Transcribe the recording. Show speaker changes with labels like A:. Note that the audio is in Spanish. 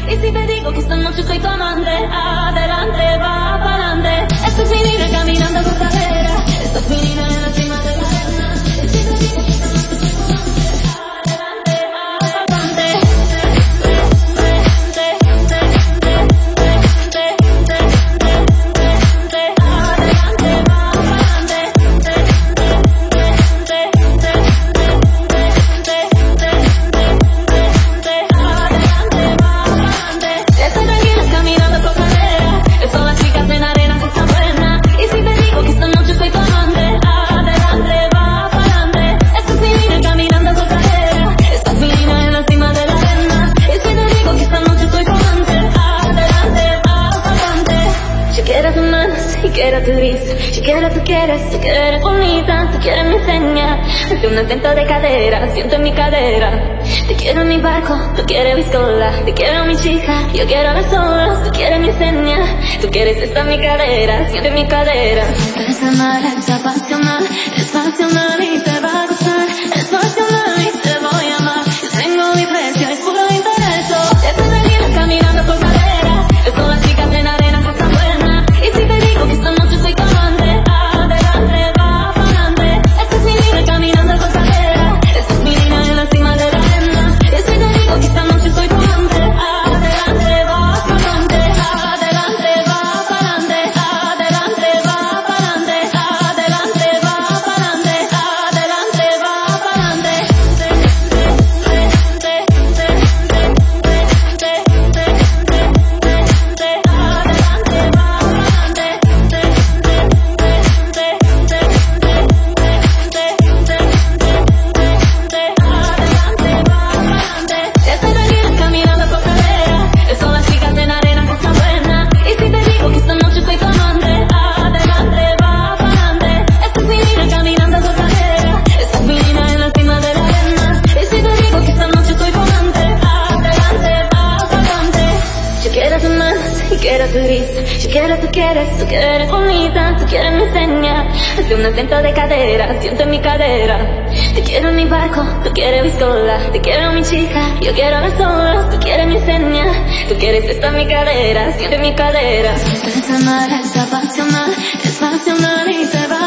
A: Y si te digo que esta noche soy tu amante, adelante, va pa'lante. Esto es mi vida caminando por cadera, esto es mi vida en la cima de la arena. Y si te digo que esta noche soy tu amante, adelante, va pa'lante. Quiero tu risa, yo quiero tú quieres bonita, tú quieres mi seña, hace un acento de cadera, siento en mi cadera. Te quiero en mi barco, tú quieres mi cola, te quiero mi chica, yo quiero las olas, tú quieres mi seña, tú quieres esta mi cadera, siento en mi cadera. Es amar, es apasionar, es pasional y te va a gustar, es pasional y te voy a amar, yo tengo mi precio, es puro interés. Estoy venida caminando por cadera, son las chicas en arena que están buenas. Y si te digo que esta noche soy tu amante, adelante, va pa'lante. Esta es mi vida caminando por cadera, esta es mi vida en la cima de la arena. Y si te digo que esta noche soy tu amante, adelante, va pa'lante, adelante, va pa'lante, adelante, va pa'lante, adelante, va pa'lante, adelante, va pa'lante. Quiero tu risa, yo quiero tú quieres bonita, tú quieres mi seña, hace un acento de cadera, siento en mi cadera. Te quiero en mi barco, tú quieres mi cola, te quiero mi chica, yo quiero las olas, tú quieres mi seña, tú quieres esta mi cadera, siento en mi cadera. Es amar, es apasionar, es pasional y te va